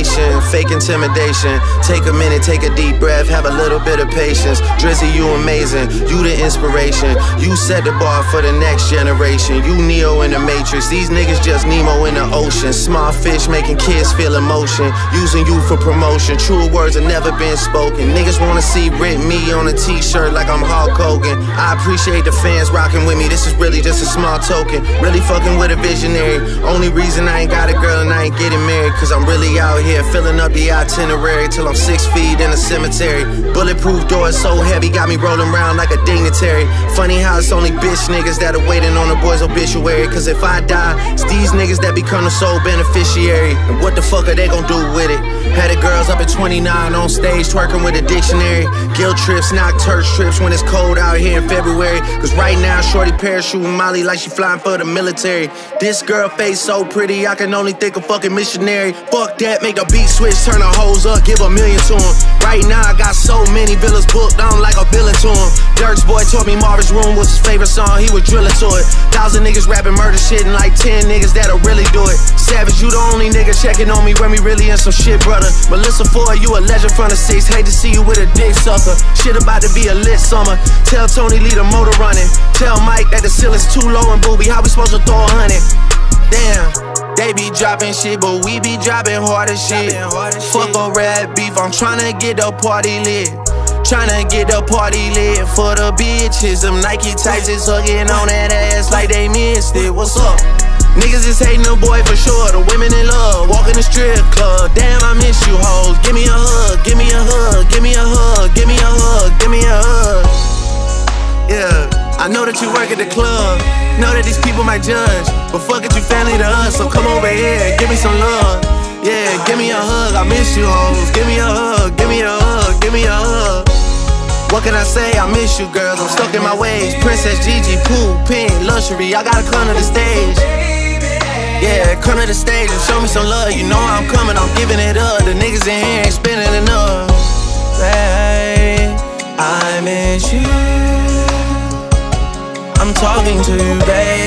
nation, fake intimidation. Take a minute, take a deep breath, have a little bit of patience. Drizzy, you amazing, you the inspiration. You set the bar for the next generation. You Neo in the Matrix, these niggas just Nemo in the ocean. Small fish making kids feel emotion, using you for promotion. True words have never been spoken. Niggas wanna see Rip Me on a t-shirt like I'm Hulk Hogan. I appreciate the fans rocking with me, this is really just a small token. Really fucking with a visionary. Only reason I ain't got a girl and I ain't getting married, cause I'm really out here filling up the itinerary till I'm 6 feet in a cemetery. Bulletproof doors so heavy, got me rolling around like a dignitary. Funny how it's only bitch niggas that are waiting on the boy's obituary. Cause if I die, it's these niggas that become the sole beneficiary. And what the fuck are they gon' do with it? Had the girls up at 29 on stage twerking with a dictionary. Guilt trips, knock church trips when it's cold out here in February. Cause right now shorty parachuting Molly like she flying for the military. This girl face so pretty, I can only think of fucking missionary. Fuck that, make the beat switch, turn the hoes up, give a million to him. Right now I got so many villas booked, I'm like a villain to him. Dirk's boy told me Marvin's Room was his favorite song, he was drilling to it. 1,000 niggas rapping murder shit and like 10 niggas that'll really do it. Savage, you the only nigga checking on me when we really in some shit, brother. Melissa Ford, you a legend from the 6, hate to see you with a dick sucker. Shit about to be a lit summer. Tell Tony leave the motor running. Tell Mike that the ceiling's too low and booby, how we supposed to throw 100? Damn, they be dropping shit, but we be dropping harder shit. Fuck a rap beef, I'm tryna get the party lit. Tryna get the party lit for the bitches. Them Nike tights is hugging on that ass like they missed it. What's up? Niggas is hating the boy for sure. The women in love, walk in the strip club. Damn, I miss you hoes. Give me a hug, give me a hug, give me a hug, give me a hug, give me a hug. Yeah, I know that you work at the club, know that these people might judge, but fuck it, you family to us, so come over here, give me some love. Yeah, give me a hug, I miss you hoes. Give me a hug, give me a hug, give me a hug. What can I say? I miss you girls, I'm stuck in my ways. Princess Gigi, Pooh, Pink, Luxury, I gotta come to the stage. Yeah, come to the stage and show me some love. You know I'm coming, I'm giving it up. The niggas in here ain't spending enough. Hey, I miss you. I'm talking to you, babe.